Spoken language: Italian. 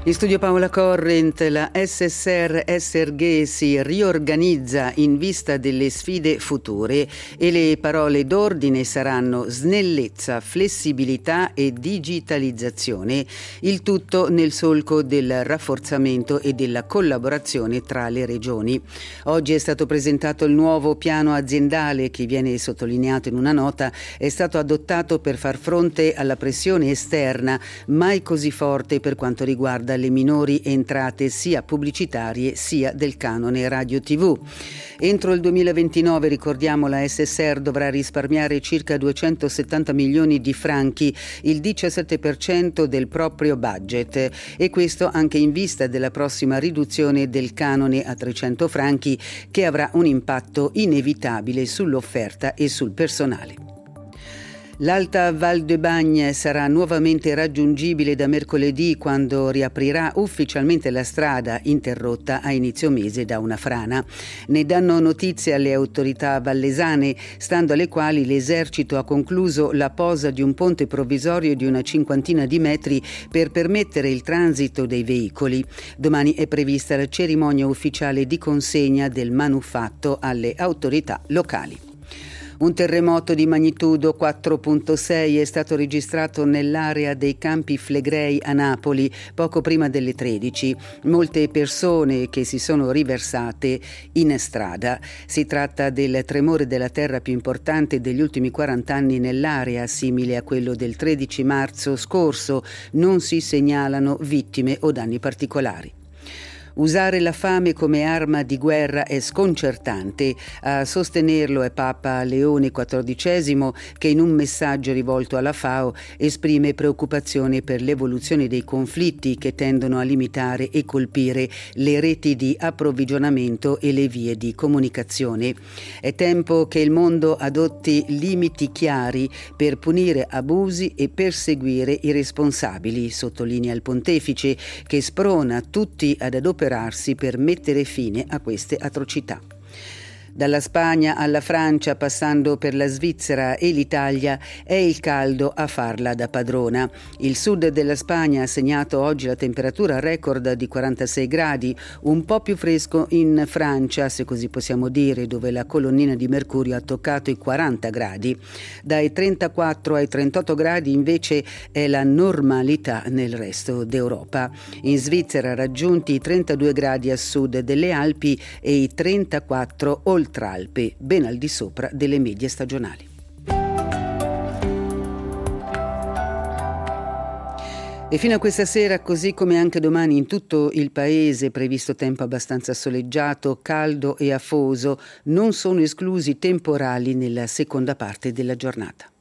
In studio Paola Corrent. La SSR SRG si riorganizza in vista delle sfide future e le parole d'ordine saranno snellezza, flessibilità e digitalizzazione, il tutto nel solco del rafforzamento e della collaborazione tra le regioni. Oggi è stato presentato il nuovo piano aziendale che, viene sottolineato in una nota, è stato adottato per far fronte alla pressione esterna mai così forte per quanto riguarda le minori entrate sia pubblicitarie sia del canone radio TV. Entro il 2029, ricordiamo, la SSR dovrà risparmiare circa 270 milioni di franchi, il 17% del proprio budget, e questo anche in vista della prossima riduzione del canone a 300 franchi che avrà un impatto inevitabile sull'offerta e sul personale. L'Alta Val de Bagne sarà nuovamente raggiungibile da mercoledì, quando riaprirà ufficialmente la strada interrotta a inizio mese da una frana. Ne danno notizia le autorità vallesane, stando alle quali l'esercito ha concluso la posa di un ponte provvisorio di una cinquantina di metri per permettere il transito dei veicoli. Domani è prevista la cerimonia ufficiale di consegna del manufatto alle autorità locali. Un terremoto di magnitudo 4.6 è stato registrato nell'area dei Campi Flegrei a Napoli poco prima delle 13. Molte persone che si sono riversate in strada. Si tratta del tremore della terra più importante degli ultimi 40 anni nell'area, simile a quello del 13 marzo scorso. Non si segnalano vittime o danni particolari. Usare la fame come arma di guerra è sconcertante. A sostenerlo è Papa Leone XIV, che in un messaggio rivolto alla FAO esprime preoccupazione per l'evoluzione dei conflitti che tendono a limitare e colpire le reti di approvvigionamento e le vie di comunicazione. È tempo che il mondo adotti limiti chiari per punire abusi e perseguire i responsabili, sottolinea il pontefice, che sprona tutti ad adoperarsi per mettere fine a queste atrocità. Dalla Spagna alla Francia, passando per la Svizzera e l'Italia, è il caldo a farla da padrona. Il sud della Spagna ha segnato oggi la temperatura record di 46 gradi, un po' più fresco in Francia, se così possiamo dire, dove la colonnina di mercurio ha toccato i 40 gradi. Dai 34 ai 38 gradi invece è la normalità nel resto d'Europa. In Svizzera raggiunti i 32 gradi a sud delle Alpi e i 34 oltre Alpe, ben al di sopra delle medie stagionali. E fino a questa sera, così come anche domani in tutto il paese, è previsto tempo abbastanza soleggiato, caldo e afoso. Non sono esclusi temporali nella seconda parte della giornata.